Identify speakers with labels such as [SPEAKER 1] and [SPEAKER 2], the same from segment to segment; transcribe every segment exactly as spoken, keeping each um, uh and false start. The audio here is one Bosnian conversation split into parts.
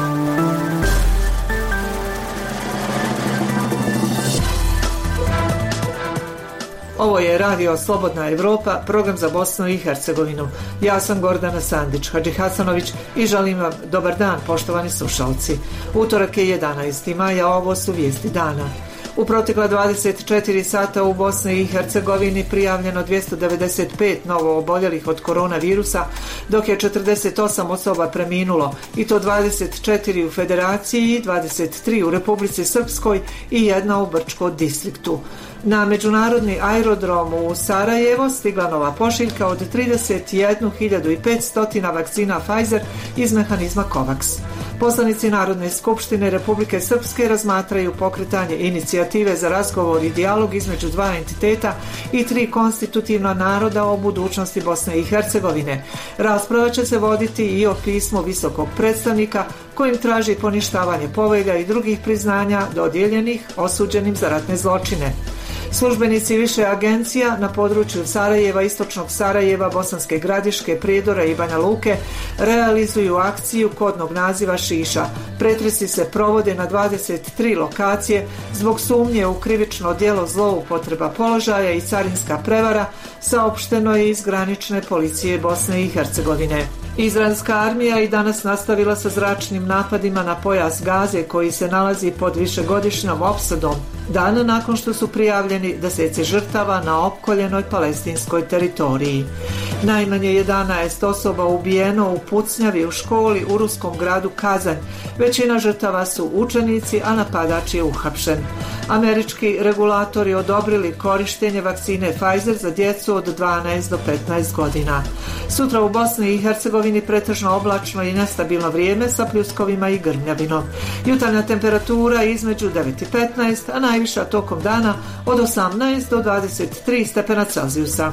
[SPEAKER 1] Ovo je Radio Slobodna Evropa, program za Bosnu i Hercegovinu. Ja sam Gordana Sandić Hadžihasanović i želim vam dobar dan, poštovani slušalci. Utorak je jedanaesti maja, a ovo su vijesti dana. U protekla dvadeset četiri sata u Bosni i Hercegovini prijavljeno dvjesto devedeset pet novo oboljelih od koronavirusa, dok je četrdeset osam osoba preminulo, i to dvadeset četiri u Federaciji, dvadeset tri u Republici Srpskoj i jedna u Brčko distriktu. Na međunarodni aerodrom u Sarajevo stigla nova pošiljka od trideset jednu hiljadu petsto vakcina Pfizer iz mehanizma COVAX. Poslanici Narodne skupštine Republike Srpske razmatraju pokretanje inicijative za razgovor i dijalog između dva entiteta i tri konstitutivna naroda o budućnosti Bosne i Hercegovine. Rasprava će se voditi i o pismu visokog predstavnika kojim traži poništavanje povelja i drugih priznanja dodijeljenih osuđenim za ratne zločine. Službenici više agencija na području Sarajeva, istočnog Sarajeva, Bosanske Gradiške, Prijedora i Banja Luke realizuju akciju kodnog naziva Šiša. Pretresi se provode na dvadeset tri lokacije zbog sumnje u krivično djelo zloupotreba položaja i carinska prevara, saopšteno je iz granične policije Bosne i Hercegovine. Izraelska armija i danas nastavila sa zračnim napadima na pojas Gaze koji se nalazi pod višegodišnjom opsadom, dan nakon što su prijavljeni deseci žrtava na opkoljenoj palestinskoj teritoriji. Najmanje jedanaest osoba ubijeno u pucnjavi u školi u ruskom gradu Kazanj. Većina žrtava su učenici, a napadač je uhapšen. Američki regulatori odobrili korištenje vakcine Pfizer za djecu od dvanaest do petnaest godina. Sutra u Bosni i Hercegovini pretežno oblačno i nestabilno vrijeme sa pljuskovima i grmljavinom. Jutarnja temperatura između devet i petnaest, a najviša tokom dana od osamnaest do dvadeset tri stepena Celzijusa.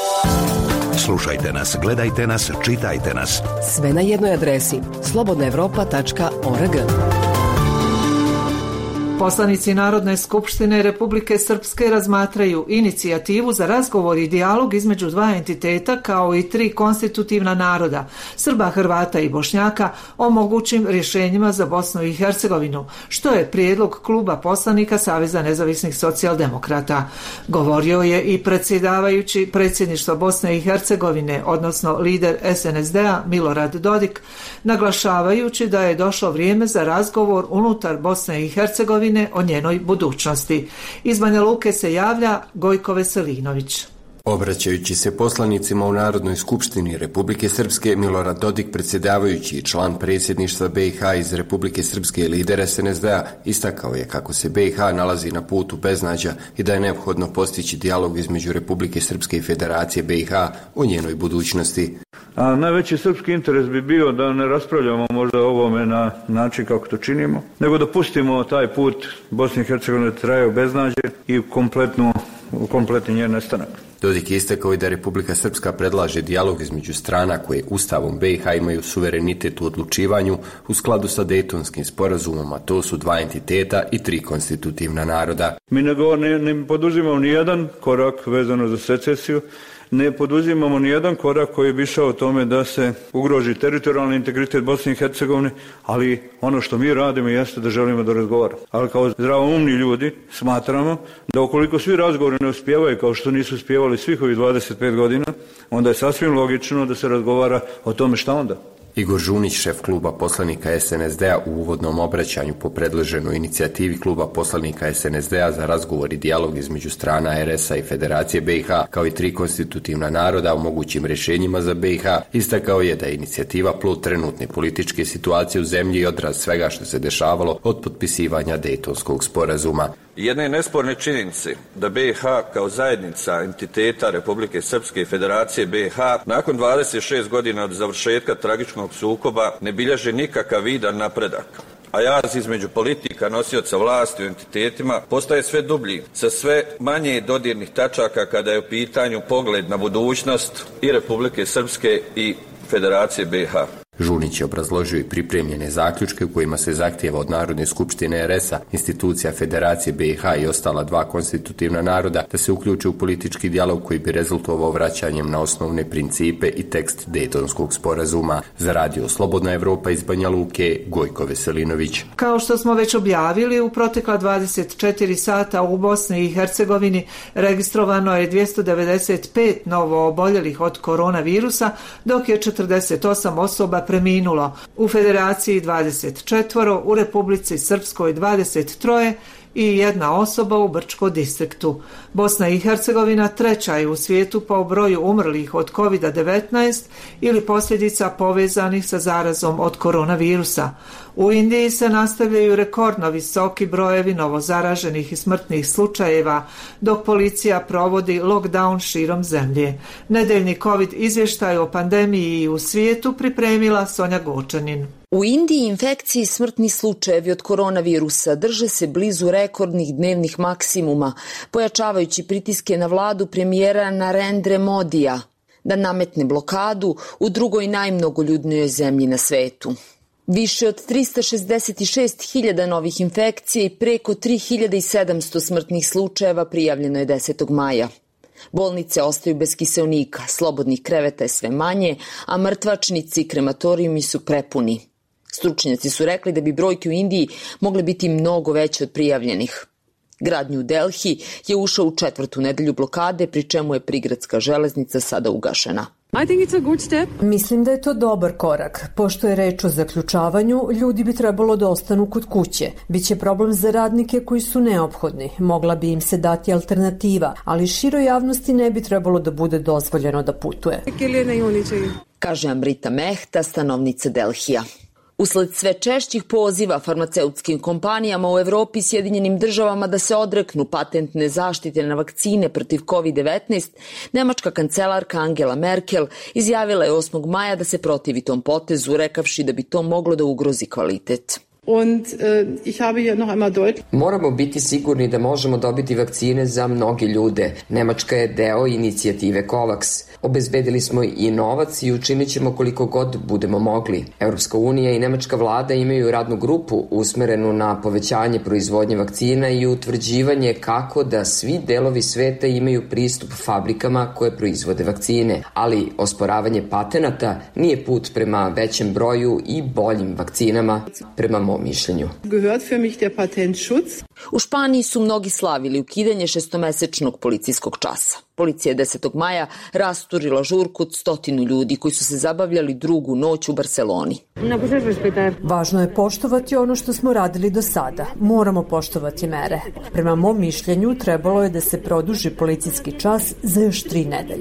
[SPEAKER 2] Slušajte nas, gledajte nas, čitajte nas.
[SPEAKER 3] Sve na jednoj adresi slobodna evropa tačka org.
[SPEAKER 1] Poslanici Narodne skupštine Republike Srpske razmatraju inicijativu za razgovor i dijalog između dva entiteta kao i tri konstitutivna naroda, Srba, Hrvata i Bošnjaka, o mogućim rješenjima za Bosnu i Hercegovinu, što je prijedlog kluba poslanika Saveza nezavisnih socijaldemokrata. Govorio je i predsjedavajući predsjedništva Bosne i Hercegovine, odnosno lider es en es de-a Milorad Dodik, naglašavajući da je došlo vrijeme za razgovor unutar Bosne i Hercegovine o njenoj budućnosti. Iz Banja Luke se javlja Gojko Veselinović.
[SPEAKER 4] Obraćajući se poslanicima u Narodnoj skupštini Republike Srpske, Milorad Dodik, predsjedavajući i član predsjedništva be i ha iz Republike Srpske i lider es en es de-a, istakao je kako se be i ha nalazi na putu beznađa i da je neophodno postići dijalog između Republike Srpske i Federacije be i ha o njenoj budućnosti.
[SPEAKER 5] A najveći srpski interes bi bio da ne raspravljamo možda o ovome na način kako to činimo, nego da pustimo taj put Bosne i Hercegovine traje u beznađe i kompletnu, u kompletni njen nestanak.
[SPEAKER 4] Dodik je istakao i da Republika Srpska predlaže dijalog između strana koje Ustavom be i ha imaju suverenitet u odlučivanju u skladu sa Dejtonskim sporazumom, a to su dva entiteta i tri konstitutivna naroda.
[SPEAKER 5] Mi ne, ne, ne poduzimamo ni jedan korak vezano za secesiju, ne poduzimamo ni jedan korak koji bi išao o tome da se ugroži teritorijalni integritet Bosne i Hercegovine, ali ono što mi radimo jeste da želimo da razgovaramo. Ali kao zdravoumni ljudi smatramo da ukoliko svi razgovori ne uspijevaju kao što nisu uspijevali svih ovih dvadeset pet godina, onda je sasvim logično da se razgovara o tome šta onda.
[SPEAKER 4] Igor Žunić, šef kluba poslanika es en es de-a, u uvodnom obraćanju po predloženoj inicijativi kluba poslanika es en es de-a za razgovor i dijalog između strana er es a i Federacije be i ha, kao i tri konstitutivna naroda o mogućim rješenjima za be i ha, istakao je da je inicijativa plod trenutne političke situacije u zemlji i odraz svega što se dešavalo od potpisivanja Dejtonskog sporazuma.
[SPEAKER 6] Jedne nesporne činjenice da be i ha kao zajednica entiteta Republike Srpske i Federacije be i ha nakon dvadeset šest godina od završetka tragičnog sukoba ne bilježe nikakav vidan napredak, a jaz između politika nosioca vlasti u entitetima postaje sve dublji, sa sve manje dodirnih tačaka kada je u pitanju pogled na budućnost i Republike Srpske i Federacije be i ha.
[SPEAKER 4] Žunić je obrazložio i pripremljene zaključke u kojima se zahtijeva od Narodne skupštine er es a, institucija Federacije be i ha i ostala dva konstitutivna naroda da se uključe u politički dijalog koji bi rezultovao vraćanjem na osnovne principe i tekst Dejtonskog sporazuma. Za radio Slobodna Evropa iz Banja Luke, Gojko Veselinović.
[SPEAKER 1] Kao što smo već objavili, u protekla dvadeset četiri sata u Bosni i Hercegovini registrovano je dvjesto devedeset pet novo oboljelih od koronavirusa, dok je četrdeset osam osoba preminulo. U Federaciji dvadeset četiri, u Republici Srpskoj dvadeset tri i jedna osoba u Brčko distriktu. Bosna i Hercegovina treća je u svijetu po broju umrlih od kovid devetnaest ili posljedica povezanih sa zarazom od koronavirusa. U Indiji se nastavljaju rekordno visoki brojevi novozaraženih i smrtnih slučajeva, dok policija provodi lockdown širom zemlje. Nedeljni COVID izvještaj o pandemiji u svijetu pripremila Sonja Gočanin.
[SPEAKER 7] U Indiji infekcije i smrtni slučajevi od koronavirusa drže se blizu rekordnih dnevnih maksimuma, pojačavajući pritiske na vladu premijera Narendre Modija da nametne blokadu u drugoj najmnogoljudnijoj zemlji na svetu. Više od trista šezdeset šest hiljada novih infekcija i preko tri hiljade sedamsto smrtnih slučajeva prijavljeno je desetog maja. Bolnice ostaju bez kiseonika, slobodnih kreveta je sve manje, a mrtvačnici i krematorijumi su prepuni. Stručnjaci su rekli da bi brojke u Indiji mogle biti mnogo veće od prijavljenih. Grad New Delhi je ušao u četvrtu nedelju blokade, pri čemu je prigradska železnica sada ugašena.
[SPEAKER 8] Mislim da je to dobar korak. Pošto je reč o zaključavanju, ljudi bi trebalo da ostanu kod kuće. Biće problem za radnike koji su neophodni. Mogla bi im se dati alternativa, ali široj javnosti ne bi trebalo da bude dozvoljeno da putuje.
[SPEAKER 7] Kaže Amrita Mehta, stanovnica Delhija. Usled sve češćih poziva farmaceutskim kompanijama u Evropi i Sjedinjenim državama da se odreknu patentne zaštite na vakcine protiv kovid devetnaest, nemačka kancelarka Angela Merkel izjavila je osmog maja da se protivi tom potezu, rekavši da bi to moglo da ugrozi kvalitet.
[SPEAKER 9] Und, uh, ich habe hier noch einmal deutlich...
[SPEAKER 10] Moramo biti sigurni da možemo dobiti vakcine za mnoge ljude. Nemačka je deo inicijative COVAX. Obezbedili smo i novac i učinit ćemo koliko god budemo mogli. Europska unija i nemačka vlada imaju radnu grupu usmerenu na povećanje proizvodnje vakcina i utvrđivanje kako da svi delovi sveta imaju pristup fabrikama koje proizvode vakcine. Ali osporavanje patenata nije put prema većem broju i boljim vakcinama, prema mom mišljenju.
[SPEAKER 7] U Španiji su mnogi slavili ukidanje šestomesečnog policijskog časa. Policija je desetog maja rasturila žurku od stotinu ljudi koji su se zabavljali drugu noć u Barceloni.
[SPEAKER 8] Važno je poštovati ono što smo radili do sada. Moramo poštovati mere. Prema mom mišljenju trebalo je da se produži policijski čas za još tri nedelje.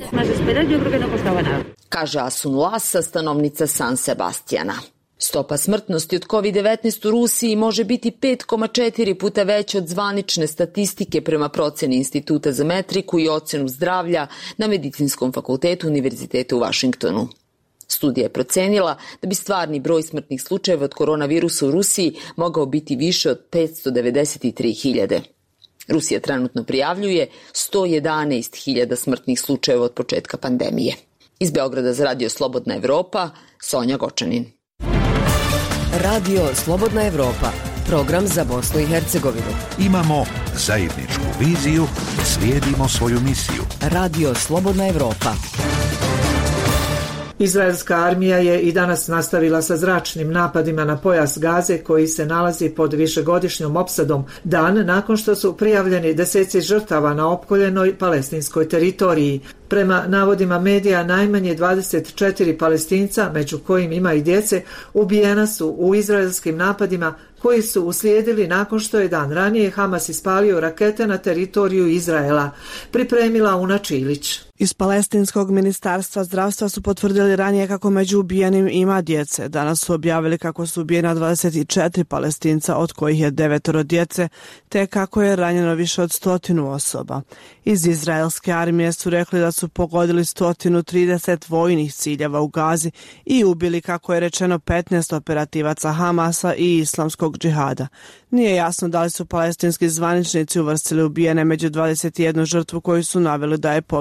[SPEAKER 7] Kaže Asun Lasa, stanovnica San Sebastijana. Stopa smrtnosti od kovid devetnaest u Rusiji može biti pet zarez četiri puta veća od zvanične statistike prema proceni Instituta za metriku i ocenu zdravlja na Medicinskom fakultetu Univerziteta u Vašingtonu. Studija je procenila da bi stvarni broj smrtnih slučajeva od koronavirusa u Rusiji mogao biti više od petsto devedeset tri hiljade. Rusija trenutno prijavljuje sto jedanaest hiljada smrtnih slučajeva od početka pandemije. Iz Beograda za radio Slobodna Evropa, Sonja Gočanin.
[SPEAKER 3] Radio Slobodna Evropa, program za Bosnu i Hercegovinu.
[SPEAKER 2] Imamo zajedničku viziju, slijedimo svoju misiju.
[SPEAKER 3] Radio Slobodna Evropa.
[SPEAKER 1] Izraelska armija je i danas nastavila sa zračnim napadima na pojas Gaze koji se nalazi pod višegodišnjom opsadom, dan nakon što su prijavljeni deseci žrtava na opkoljenoj palestinskoj teritoriji. Prema navodima medija, najmanje dvadeset četiri Palestinca, među kojim ima i djece, ubijena su u izraelskim napadima koji su uslijedili nakon što je dan ranije Hamas ispalio rakete na teritoriju Izraela, pripremila Una Čilić.
[SPEAKER 11] Iz Palestinskog ministarstva zdravstva su potvrdili ranije kako među ubijenim ima djece. Danas su objavili kako su ubijena dvadeset četiri Palestinca, od kojih je devetoro djece, te kako je ranjeno više od stotinu osoba. Iz izraelske armije su rekli da su pogodili sto trideset vojnih ciljeva u Gazi i ubili, kako je rečeno, petnaest operativaca Hamasa i islamskog džihada. Nije jasno da li su palestinski zvaničnici uvrstili ubijene među dvadeset jednu žrtvu koju su naveli da je poginula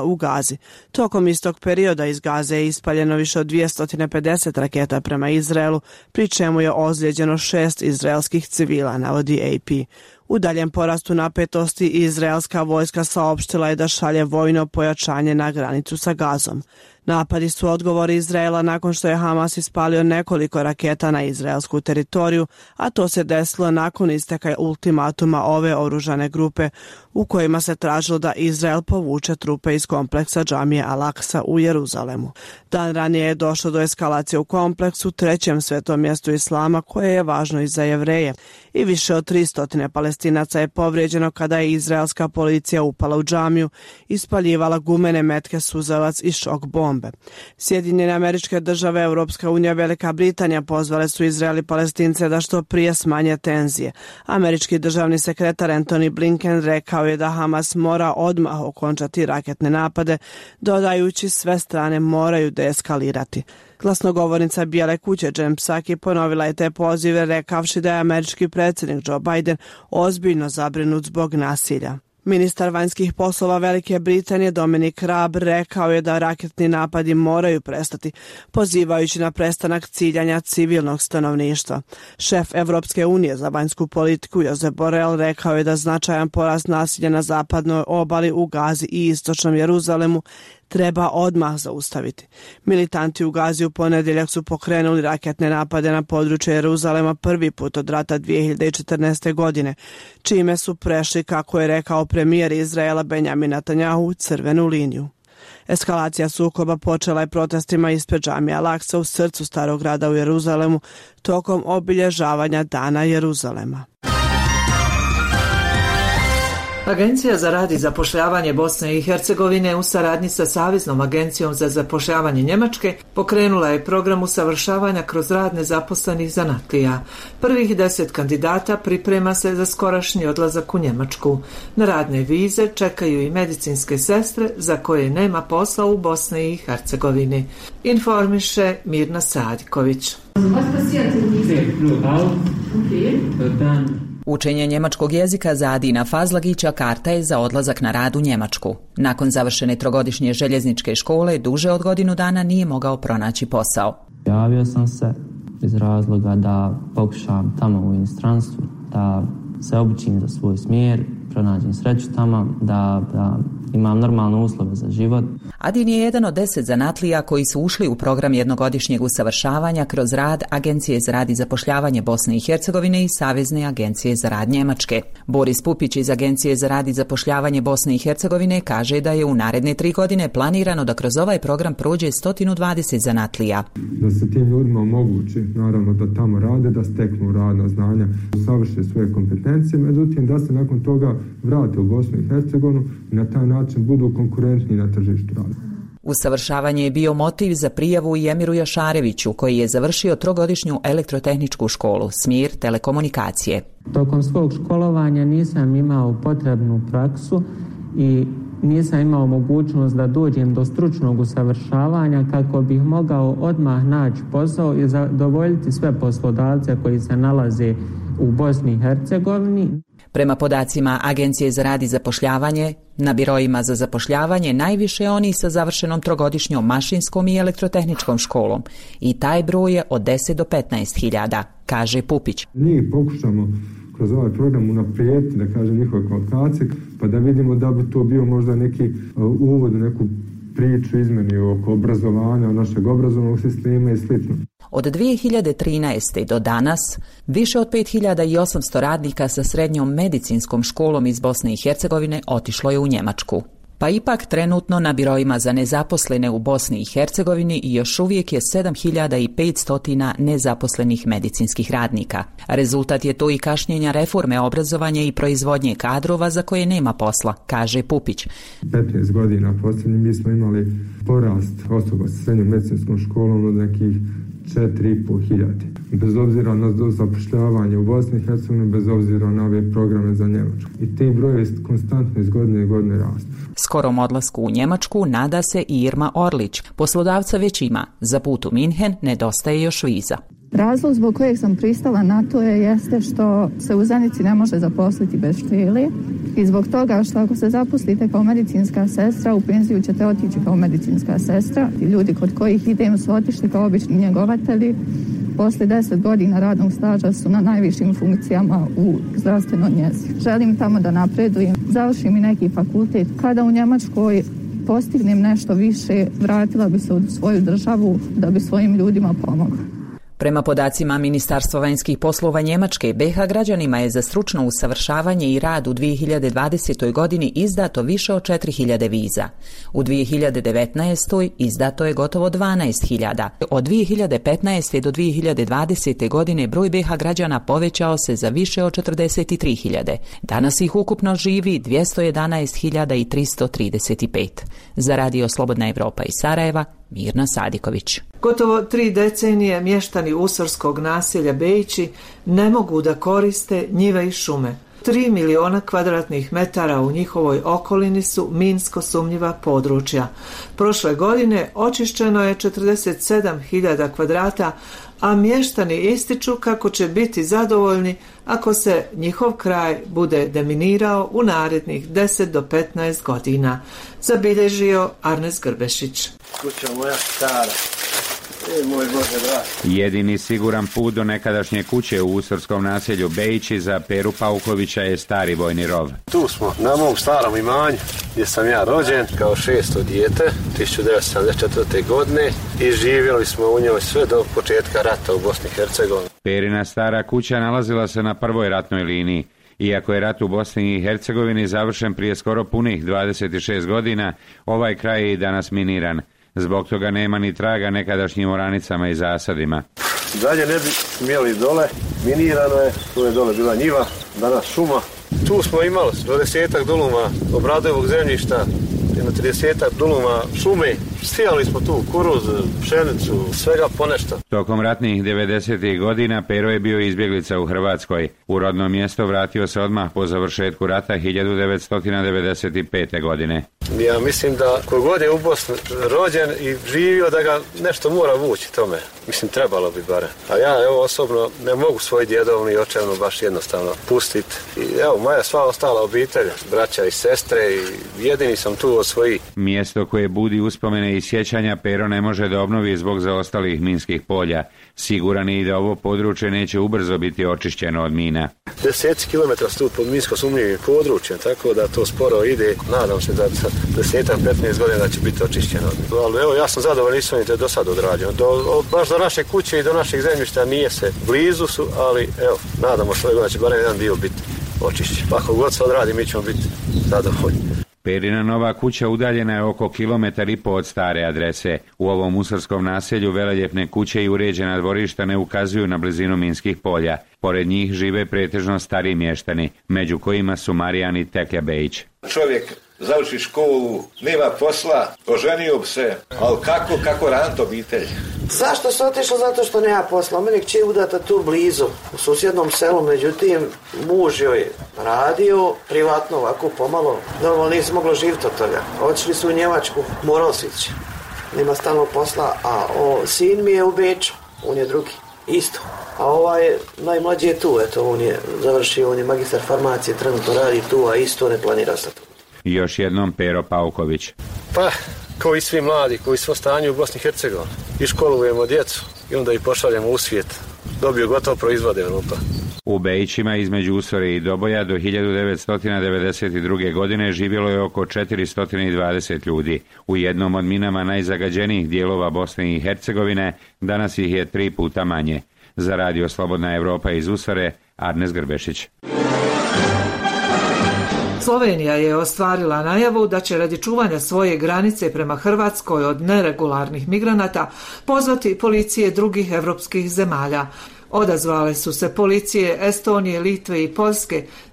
[SPEAKER 11] u Gazi. Tokom istog perioda iz Gaze je ispaljeno više od dvjesto pedeset raketa prema Izraelu, pri čemu je ozlijeđeno šest izraelskih civila, navodi A P. U daljem porastu napetosti izraelska vojska saopštila je da šalje vojno pojačanje na granicu sa Gazom. Napadi su odgovor Izraela nakon što je Hamas ispalio nekoliko raketa na izraelsku teritoriju, a to se desilo nakon isteka ultimatuma ove oružane grupe u kojima se tražilo da Izrael povuče trupe iz kompleksa džamije Al-Aqsa u Jeruzalemu. Dan ranije je došlo do eskalacije u kompleksu, trećem svetom mjestu islama, koje je važno i za Jevreje, i više od tristo Palestinaca je povrijeđeno kada je izraelska policija upala u džamiju, ispaljivala gumene metke, suzavac i šok bombe. Sjedinjene Američke Države, Europska unija, Velika Britanija pozvale su Izrael i Palestince da što prije smanje tenzije. Američki državni sekretar Antony Blinken rekao je da Hamas mora odmah okončati raketne napade, dodajući sve strane moraju deeskalirati. Glasnogovornica Bijele kuće Jen Psaki ponovila je te pozive, rekavši da je američki predsjednik Joe Biden ozbiljno zabrinut zbog nasilja. Ministar vanjskih poslova Velike Britanije Dominic Raab rekao je da raketni napadi moraju prestati, pozivajući na prestanak ciljanja civilnog stanovništva. Šef Evropske unije za vanjsku politiku Josep Borrell rekao je da značajan porast nasilja na zapadnoj obali, u Gazi i istočnom Jeruzalemu treba odmah zaustaviti. Militanti u Gazi u ponedjeljak su pokrenuli raketne napade na područje Jeruzalema prvi put od rata dvije hiljade četrnaeste. godine, čime su prešli, kako je rekao premijer Izraela Benjamin Netanjahu, crvenu liniju. Eskalacija sukoba počela je protestima ispred džamije Al-Aqsa u srcu starog grada u Jeruzalemu tokom obilježavanja Dana Jeruzalema.
[SPEAKER 1] Agencija za rad i zapošljavanje Bosne i Hercegovine u saradnji sa Saveznom agencijom za zapošljavanje Njemačke pokrenula je program usavršavanja kroz rad nezaposlenih zanatlija. Prvih deset kandidata priprema se za skorašnji odlazak u Njemačku. Na radne vize čekaju i medicinske sestre za koje nema posla u Bosni i Hercegovini. Informiše Mirna Sadiković.
[SPEAKER 12] Učenje njemačkog jezika za Adina Fazlagića karta je za odlazak na rad u Njemačku. Nakon završene trogodišnje željezničke škole, duže od godinu dana nije mogao pronaći posao.
[SPEAKER 13] Javio sam se iz razloga da pokušam tamo u inostranstvu, da se obučim za svoj smjer, pronađem sreću tamo, da, da imam normalne uslove za život.
[SPEAKER 12] Adin je jedan od deset zanatlija koji su ušli u program jednogodišnjeg usavršavanja kroz rad Agencije za rad i zapošljavanje Bosne i Hercegovine i Savezne agencije za rad Njemačke. Boris Pupić iz Agencije za rad i zapošljavanje Bosne i Hercegovine kaže da je u naredne tri godine planirano da kroz ovaj program prođe sto dvadeset zanatlija.
[SPEAKER 14] Da se tim ljudima omogući, naravno, da tamo rade, da steknu radna znanja, usavrše svoje kompetencije, međutim da se nakon toga vrate u Bosnu i Hercegovinu i na taj način budu konkurentni na tržištu rada.
[SPEAKER 12] Usavršavanje je bio motiv za prijavu i Emiru Jašareviću, koji je završio trogodišnju elektrotehničku školu, smjer telekomunikacije.
[SPEAKER 13] Tokom svog školovanja nisam imao potrebnu praksu i nisam imao mogućnost da dođem do stručnog usavršavanja kako bih mogao odmah naći posao i zadovoljiti sve poslodavce koji se nalaze u Bosni i Hercegovini.
[SPEAKER 12] Prema podacima Agencije za rad i zapošljavanje, na birojima za zapošljavanje najviše oni sa završenom trogodišnjom mašinskom i elektrotehničkom školom i taj broj je od deset do petnaest hiljada, kaže Pupić.
[SPEAKER 14] Mi pokušamo kroz ovaj program unaprijediti, da kažem, njihove kvalifikacije, pa da vidimo da bi to bio možda neki uvod u neku priču izmeni oko obrazovanja, našeg obrazovnog sistema i slično.
[SPEAKER 12] Od dvije hiljade trinaeste. do danas, više od pet hiljada osamsto radnika sa srednjom medicinskom školom iz Bosne i Hercegovine otišlo je u Njemačku. Pa ipak trenutno na birojima za nezaposlene u Bosni i Hercegovini još uvijek je sedam hiljada petsto nezaposlenih medicinskih radnika. Rezultat je to i kašnjenja reforme obrazovanja i proizvodnje kadrova za koje nema posla, kaže Pupić.
[SPEAKER 14] petnaest godina posljednji mi smo imali porast osoba sa srednjom medicinskom školom od nekih četiri i pol hiljade. Bez obzira na zapošljavanje u Bosni i Hercegovini, bez obzira na ove programe za Njemačku. I te broje konstantno iz godine i godine rastu.
[SPEAKER 12] Skorom odlasku u Njemačku nada se i Irma Orlić. Poslodavca već ima. Za put u Minhen nedostaje još viza.
[SPEAKER 15] Razlog zbog kojeg sam pristala na to je jeste što se u Zenici ne može zaposliti bez štili i zbog toga što ako se zaposlite kao medicinska sestra, u penziju ćete otići kao medicinska sestra. I ljudi kod kojih idem su otišli kao obični njegovatelji. Poslije deset godina radnog staža su na najvišim funkcijama u zdravstvenoj njezi. Želim tamo da napredujem, završim i neki fakultet. Kada u Njemačkoj postignem nešto više, vratila bi se u svoju državu da bi svojim ljudima pomogla.
[SPEAKER 12] Prema podacima Ministarstva vanjskih poslova Njemačke, B iH građanima je za stručno usavršavanje i rad u dvije hiljade dvadesetoj godini izdato više od četiri hiljade viza. U dvije hiljade devetnaestoj izdato je gotovo dvanaest hiljada. Od dvije hiljade petnaeste do dvije hiljade dvadesete godine broj B iH građana povećao se za više od četrdeset tri hiljade. Danas ih ukupno živi dvjesto jedanaest hiljada tristo trideset pet. Za Radio Slobodna Evropa iz Sarajeva, Mirna Sadiković.
[SPEAKER 1] Gotovo tri decenije mještani usorskog naselja Bejići ne mogu da koriste njive i šume. Tri miliona kvadratnih metara u njihovoj okolini su minsko sumnjiva područja. Prošle godine očišćeno je četrdeset sedam hiljada kvadrata, a mještani ističu kako će biti zadovoljni ako se njihov kraj bude deminirao u narednih deset do petnaest godina, zabilježio Arnes Grbešić.
[SPEAKER 16] Kuća moja stara. E, moj Bože, dragi.
[SPEAKER 17] Jedini siguran put do nekadašnje kuće u usorskom naselju Bejići za Peru Paukovića je stari vojni rov.
[SPEAKER 16] Tu smo, na mom starom imanju, gdje sam ja rođen kao šesto dijete, tisuću devetsto sedamdeset četvrte. godine i živjeli smo u njoj sve do početka rata u Bosni i Hercegovini.
[SPEAKER 17] Perina stara kuća nalazila se na prvoj ratnoj liniji. Iako je rat u Bosni i Hercegovini završen prije skoro punih dvadeset šest godina, ovaj kraj je i danas miniran. Zbog toga nema ni traga nekadašnjim oranicama i zasadima.
[SPEAKER 16] Dalje ne bi smjeli dole, minirano je, tu je dole bila njiva, danas šuma. Tu smo imali dvadesetak duluma obradivog zemljišta, jedno tridesetak duluma šume. Sijali smo tu kuruz, pšenicu, svega ponešto.
[SPEAKER 17] Tokom ratnih devedesetih godina Pero je bio izbjeglica u Hrvatskoj. U rodno mjesto vratio se odmah po završetku rata hiljadu devetsto devedeset pete. godine.
[SPEAKER 16] Ja mislim da kogod je u Bosni rođen i živio da ga nešto mora vući tome. Mislim, trebalo bi bare. A ja evo osobno ne mogu svoj djedovni i očevnu baš jednostavno pustiti. I evo, moja sva ostala obitelj, braća i sestre i jedini sam tu od svojih.
[SPEAKER 17] Mjesto koje budi uspomene i sjećanja Pero ne može da obnovi zbog zaostalih minskih polja. Siguran je i da ovo područje neće ubrzo biti očišćeno od mina.
[SPEAKER 16] Deseci kilometra su tu pod minsko sumnjivim područjem, tako da to sporo ide. Nadam se da za deset do petnaest godina će biti očišćeno. Ali evo, ja sam zadovoljan, nisam i do sad odrađeno. Do, baš do naše kuće i do našeg zemljišta nije se. Blizu su, ali evo, nadamo se da će barem jedan dio biti očišćen. Pa ako god se odradi, mi ćemo biti zadovoljni.
[SPEAKER 17] Perina nova kuća udaljena je oko kilometar i po od stare adrese. U ovom usorskom naselju veleljepne kuće i uređena dvorišta ne ukazuju na blizinu minskih polja. Pored njih žive pretežno stari mještani, među kojima su Marijan i Teklja Bejić.
[SPEAKER 18] Čovjek završi školu, nema posla, oženio bi se, ali kako, kako ranit obitelj?
[SPEAKER 19] Zašto se otišlo? Zato što nema posla. Mene kći je udata tu blizu, u susjednom selu, međutim, muž joj radio privatno, ovako pomalo. Normalno nisi moglo živjeti od toga. Otišli su u Njemačku, morao si ići. Nema stalno posla, a o, sin mi je u Beču, on je drugi, isto. A ovaj najmlađi je tu, eto, on je završio, on je magistar farmacije, trenutno radi tu, a isto ne planira sad.
[SPEAKER 17] Još jednom Pero Pauković.
[SPEAKER 16] Pa, kao i svi mladi, koji su stanju u Bosni i Hercegovini. I školujemo djecu i onda ih pošaljemo u svijet. Dobio gotovo proizvode Europa.
[SPEAKER 17] U Bejićima između Usore i Doboja do hiljadu devetsto devedeset druge. godine živjelo je oko četiristo dvadeset ljudi. U jednom od minama najzagađenijih dijelova Bosne i Hercegovine danas ih je tri puta manje. Za Radio Slobodna Evropa iz Usore, Arnes Grbešić.
[SPEAKER 1] Slovenija je ostvarila najavu da će radi čuvanja svoje granice prema Hrvatskoj od neregularnih migranata pozvati policije drugih evropskih zemalja. Odazvale su se policije Estonije, Litve i Poljske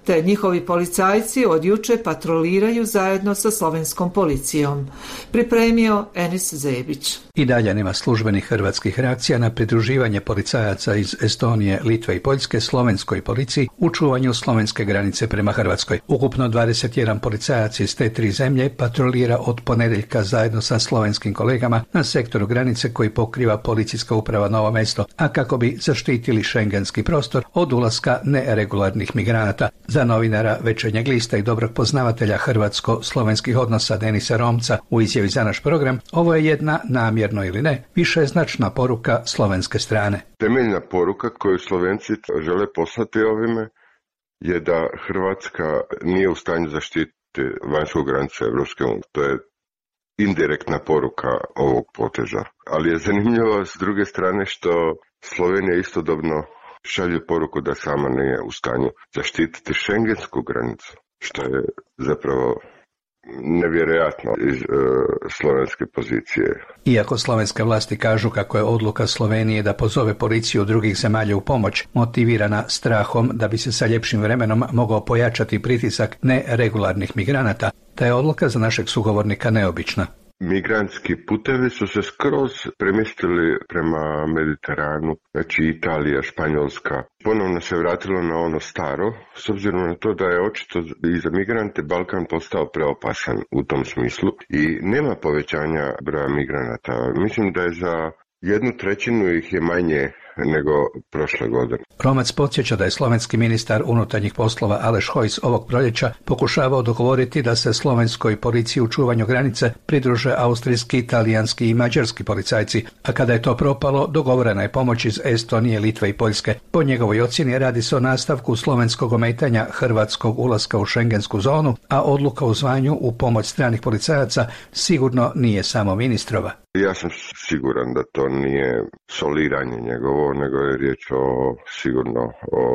[SPEAKER 1] te njihovi policajci od juče patroliraju zajedno sa slovenskom policijom. Pripremio Enis Zebić.
[SPEAKER 20] I dalje nema službenih hrvatskih reakcija na pridruživanje policajaca iz Estonije, Litve i Poljske slovenskoj policiji u čuvanju slovenske granice prema Hrvatskoj. Ukupno dvadeset jedan policajac iz te tri zemlje patrolira od ponedjeljka zajedno sa slovenskim kolegama na sektoru granice koji pokriva policijska uprava Novo Mesto, a kako bi zaštitili šengenski prostor od ulaska neregularnih migranata. Za novinara Večernjeg lista i dobrog poznavatelja hrvatsko-slovenskih odnosa Denisa Romca u izjavi za naš program, ovo je jedna, namjerno ili ne, višeznačna poruka slovenske strane.
[SPEAKER 21] Temeljna poruka koju Slovenci žele poslati ovime je da Hrvatska nije u stanju zaštititi vanjsku granicu Evropske unije. To je indirektna poruka ovog poteza. Ali je zanimljivo s druge strane što Slovenija istodobno šalje poruku da sama nije u stanju zaštititi šengensku granicu, što je zapravo nevjerojatno iz e, slovenske pozicije.
[SPEAKER 20] Iako slovenske vlasti kažu kako je odluka Slovenije da pozove policiju drugih zemalja u pomoć motivirana strahom da bi se sa ljepšim vremenom mogao pojačati pritisak neregularnih migranata, ta je odluka za našeg sugovornika neobična.
[SPEAKER 21] Migrantski putevi su se skroz premjestili prema Mediteranu, znači Italija, Španjolska. Ponovno se vratilo na ono staro, s obzirom na to da je očito i za migrante Balkan postao preopasan u tom smislu i nema povećanja broja migranata. Mislim da je za jednu trećinu ih je manje nego prošle godine.
[SPEAKER 20] Romac podsjeća da je slovenski ministar unutarnjih poslova Aleš Hojs ovog proljeća pokušavao dogovoriti da se slovenskoj policiji u čuvanju granice pridruže austrijski, talijanski i mađarski policajci, a kada je to propalo, dogovorena je pomoć iz Estonije, Litve i Poljske. Po njegovoj ocjeni radi se o nastavku slovenskog ometanja hrvatskog ulaska u šengensku zonu, a odluka o zvanju u pomoć stranih policajaca sigurno nije samo ministrova.
[SPEAKER 21] Ja sam siguran da to nije soliranje njegovo, nego je riječ o sigurno o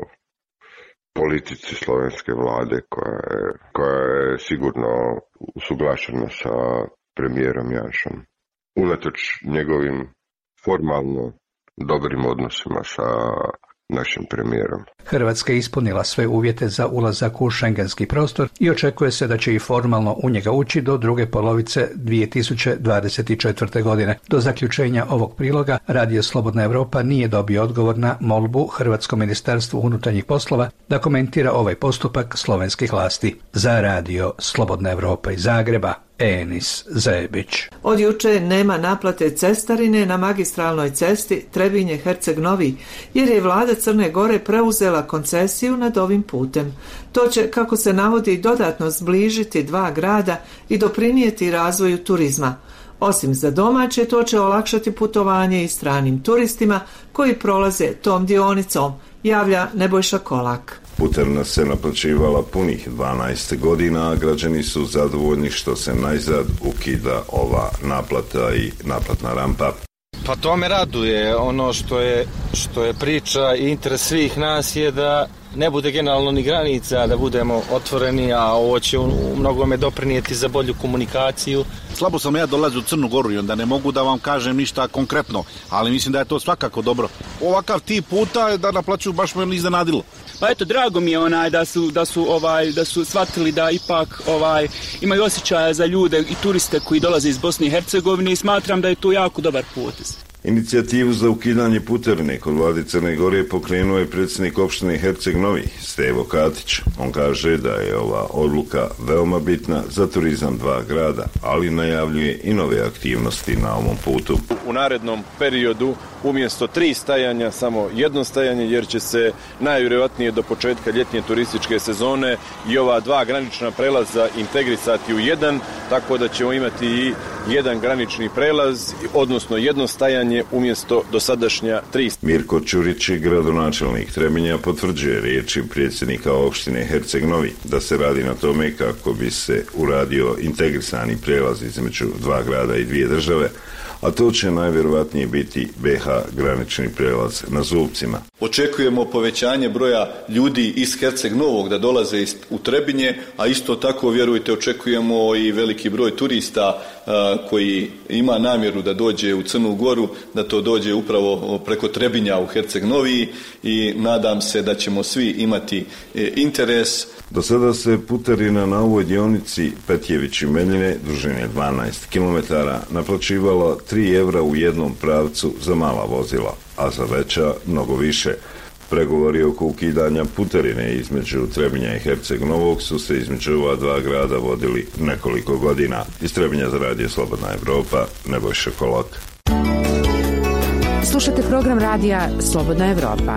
[SPEAKER 21] politici slovenske vlade koja je, koja je sigurno usuglašena sa premijerom Janšom. Unatoč njegovim formalno dobrim odnosima sa našim premijerom.
[SPEAKER 20] Hrvatska je ispunila sve uvjete za ulazak u šengenski prostor i očekuje se da će i formalno u njega ući do druge polovice dvije tisuće dvadeset četvrte. godine. Do zaključenja ovog priloga Radio Slobodna Evropa nije dobio odgovor na molbu Hrvatskom ministarstvu unutarnjih poslova da komentira ovaj postupak slovenskih vlasti. Za Radio Slobodna Evropa iz Zagreba, Enis Zebić.
[SPEAKER 1] Od juče nema naplate cestarine na magistralnoj cesti Trebinje-Herceg Novi, jer je vlada Crne Gore preuzela koncesiju nad ovim putem. To će, kako se navodi, dodatno zbližiti dva grada i doprinijeti razvoju turizma. Osim za domaće, to će olakšati putovanje i stranim turistima koji prolaze tom dionicom, javlja Nebojša Kolak.
[SPEAKER 22] Putarna se naplaćivala punih dvanaest godina, a građani su zadovoljni što se najzad ukida ova naplata i naplatna rampa.
[SPEAKER 23] Pa to me raduje. Ono što je, što je priča i interes svih nas je da ne bude generalno ni granica, da budemo otvoreni, a ovo će u mnogome doprinijeti za bolju komunikaciju.
[SPEAKER 24] Slabo sam ja dolazio u Crnu Goru i onda ne mogu da vam kažem ništa konkretno, ali mislim da je to svakako dobro. Ovakav tip puta da naplaćuju baš me iznenadilo.
[SPEAKER 25] Pa eto, drago mi je onaj da su da su ovaj da su shvatili da ipak ovaj imaju osjećaja za ljude i turiste koji dolaze iz Bosne i Hercegovine i smatram da je to jako dobar potez.
[SPEAKER 22] Inicijativu za ukidanje putarine kod vlade Crne Gore pokrenuo je predsjednik opštine Herceg Novi, Stevo Katić. On kaže da je ova odluka veoma bitna za turizam dva grada, ali najavljuje i nove aktivnosti na ovom putu.
[SPEAKER 26] U narednom periodu umjesto tri stajanja samo jedno stajanje, jer će se najvjerojatnije do početka ljetnje turističke sezone i ova dva granična prelaza integrisati u jedan, tako da ćemo imati i jedan granični prelaz, odnosno jedno stajanje umjesto dosadašnja tri.
[SPEAKER 22] Mirko Ćurić, gradonačelnik Trebinja, potvrđuje riječi predsjednika opštine Herceg Novi da se radi na tome kako bi se uradio integrisani prelaz između dva grada i dvije države, a to će najvjerovatnije biti B H granični prelaz na Zubcima.
[SPEAKER 27] Očekujemo povećanje broja ljudi iz Herceg Novog da dolaze u Trebinje, a isto tako, vjerujte, očekujemo i veliki broj turista koji ima namjeru da dođe u Crnu Goru, da to dođe upravo preko Trebinja u Herceg Novi i nadam se da ćemo svi imati interes.
[SPEAKER 22] Do sada se putarina na ovoj dionici Petjević i Meljine, dužine dvanaest kilometara, naplaćivala tri evra u jednom pravcu za mala vozila, a za veća mnogo više. Pregovori oko ukidanja putarine između Trebinja i Herceg Novog su se između ova dva grada vodili nekoliko godina. Iz Trebinja za Radio Slobodna Evropa, Nebojša Kolok.
[SPEAKER 4] Slušate program radija Slobodna Evropa.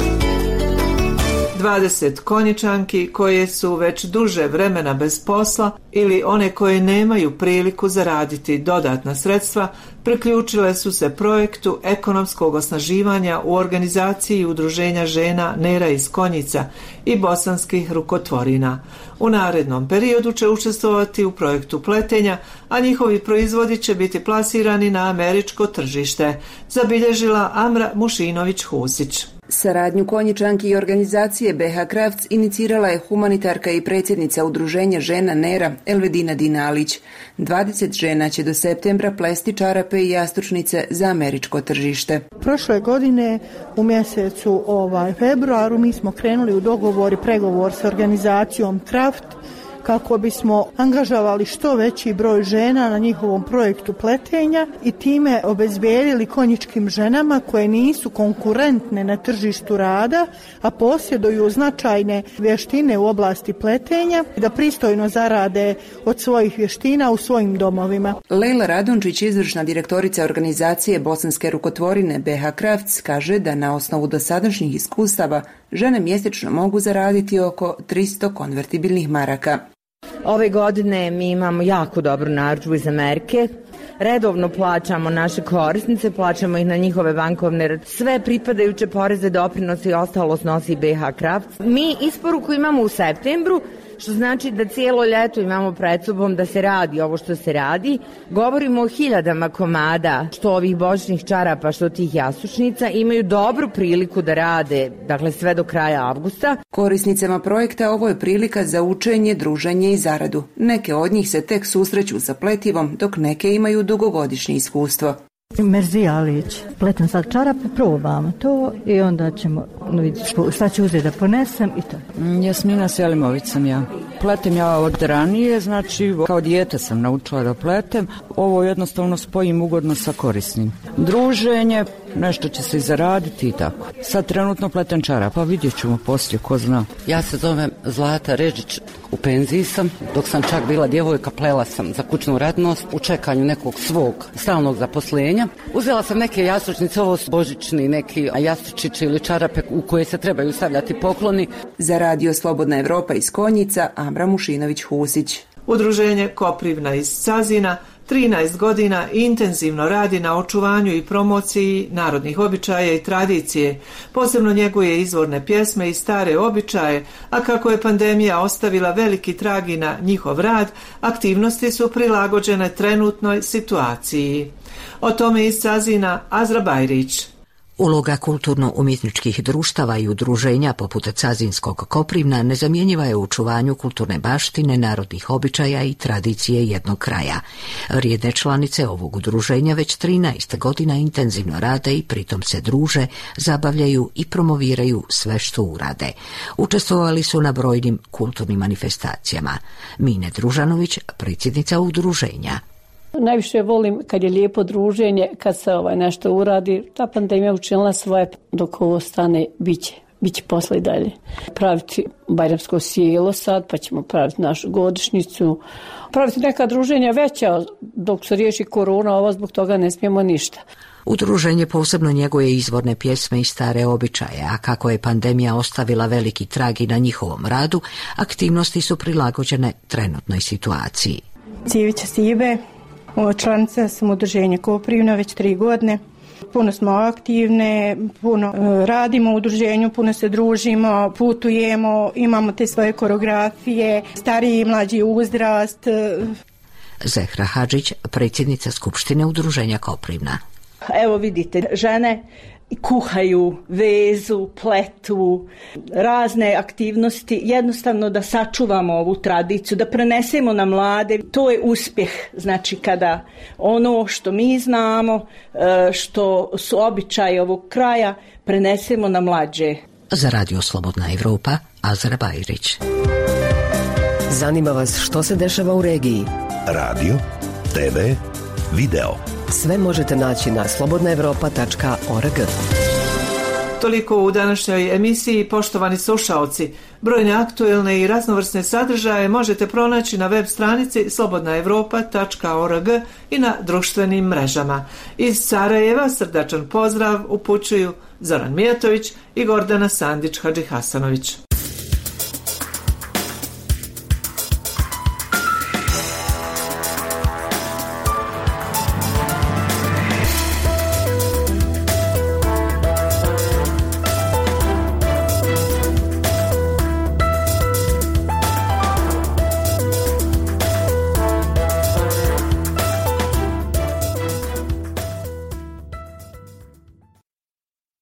[SPEAKER 1] dvadeset konjičanki koje su već duže vremena bez posla ili one koje nemaju priliku zaraditi dodatna sredstva priključile su se projektu ekonomskog osnaživanja u organizaciji udruženja žena Nera iz Konjica i bosanskih rukotvorina. U narednom periodu će učestvovati u projektu pletenja, a njihovi proizvodi će biti plasirani na američko tržište, zabilježila Amra Mušinović-Husić.
[SPEAKER 5] Saradnju konjičanki i organizacije B H Crafts inicirala je humanitarka i predsjednica udruženja žena Nera Elvedina Dinalić. dvadeset žena će do septembra plesti čarape i jastučnice za američko tržište.
[SPEAKER 6] Prošle godine u mjesecu ovaj, februaru mi smo krenuli u dogovor i pregovor sa organizacijom Kraft kako bismo angažovali što veći broj žena na njihovom projektu pletenja i time obezbijedili konjičkim ženama koje nisu konkurentne na tržištu rada, a posjeduju značajne vještine u oblasti pletenja, da pristojno zarade od svojih vještina u svojim domovima.
[SPEAKER 5] Lejla Radončić, izvršna direktorica organizacije bosanske rukotvorine B H Crafts, kaže da na osnovu dosadašnjih iskustava žene mjesečno mogu zaraditi oko tristo konvertibilnih maraka.
[SPEAKER 7] Ove godine mi imamo jako dobru narudžbu iz Amerike. Redovno plaćamo naše korisnice, plaćamo ih na njihove bankovne, sve pripadajuće poreze, doprinose i ostalo snosi B H Crafts. Mi isporuku imamo u septembru, što znači da cijelo ljeto imamo pred sobom da se radi ovo što se radi. Govorimo o hiljadama komada, što ovih božićnih čarapa, što tih jastučnica, imaju dobru priliku da rade, dakle sve do kraja avgusta.
[SPEAKER 5] Korisnicama projekta ovo je prilika za učenje, druženje i zaradu. Neke od njih se tek susreću sa pletivom, dok neke imaju dugogodišnje iskustvo.
[SPEAKER 8] Merzija Alić, pletem sad čarape, probam to i onda ćemo vidjeti sad ću uzeti da ponesem i to.
[SPEAKER 9] Jasmina Selimović sam ja. Pletem ja od ranije, znači kao dijete sam naučila da pletem. Ovo jednostavno spojim ugodno sa korisnim. Druženje, nešto će se i zaraditi i tako. Sad trenutno pletem čarapa, pa vidjet ćemo poslije, ko zna.
[SPEAKER 10] Ja se zovem Zlata Ređić, u penziji sam. Dok sam čak bila djevojka, plela sam za kućnu radnost u čekanju nekog svog stalnog zaposlenja. Uzela sam neke jastučnice, ovo su božićni neki jastučići ili čarape u koje se trebaju stavljati pokloni.
[SPEAKER 5] Za Radio Slobodna Evropa iz Konjica, Amra Mušinović-Husić.
[SPEAKER 1] Udruženje Koprivna iz Cazina trinaest godina intenzivno radi na očuvanju i promociji narodnih običaja i tradicije. Posebno njeguje izvorne pjesme i stare običaje, a kako je pandemija ostavila veliki trag i na njihov rad, aktivnosti su prilagođene trenutnoj situaciji. O tome iz Cazina Azra Bajrić.
[SPEAKER 28] Uloga kulturno-umjetničkih društava i udruženja poput Cazinskog Koprivna nezamjenjiva je u očuvanju kulturne baštine, narodnih običaja i tradicije jednog kraja. Vrijedne članice ovog udruženja već trinaest godina intenzivno rade i pritom se druže, zabavljaju i promoviraju sve što urade. Učestvovali su na brojnim kulturnim manifestacijama. Mine Družanović, predsjednica udruženja.
[SPEAKER 29] Najviše volim kad je lijepo druženje, kad se ovaj nešto uradi. Ta pandemija učinila svoje, dok ovo stane, bit će. Biće posle i dalje. Praviti bajramsko sjelo sad, pa ćemo praviti našu godišnjicu. Praviti neka druženja veća, dok se riješi korona, ovo zbog toga ne smijemo ništa.
[SPEAKER 28] Udruženje posebno njeguje izvorne pjesme i stare običaje, a kako je pandemija ostavila veliki trag i na njihovom radu, aktivnosti su prilagođene trenutnoj situaciji.
[SPEAKER 8] Civića Sibe, članica sam udruženja Koprivna već tri godine. Puno smo aktivne, puno radimo u udruženju, puno se družimo, putujemo, imamo te svoje koreografije, stariji i mlađi uzrast.
[SPEAKER 28] Zehra Hadžić, predsjednica Skupštine udruženja Koprivna.
[SPEAKER 2] Evo vidite, žene kuhaju, vezu, pletu, razne aktivnosti, jednostavno da sačuvamo ovu tradiciju, da prenesemo na mlade. To je uspjeh, znači kada ono što mi znamo, što su običaji ovog kraja, prenesemo na mlađe.
[SPEAKER 28] Za Radio Slobodna Evropa, Azra Bajrić.
[SPEAKER 3] Zanima vas što se dešava u regiji?
[SPEAKER 11] Radio, te ve, video.
[SPEAKER 3] Sve možete naći na slobodna evropa tačka org.
[SPEAKER 1] Toliko u današnjoj emisiji, poštovani slušaoci. Brojne aktuelne i raznovrsne sadržaje možete pronaći na web stranici slobodna evropa tačka org i na društvenim mrežama. Iz Sarajeva srdačan pozdrav upućuju Zoran Mijatović i Gordana Sandić-Hadžihasanović.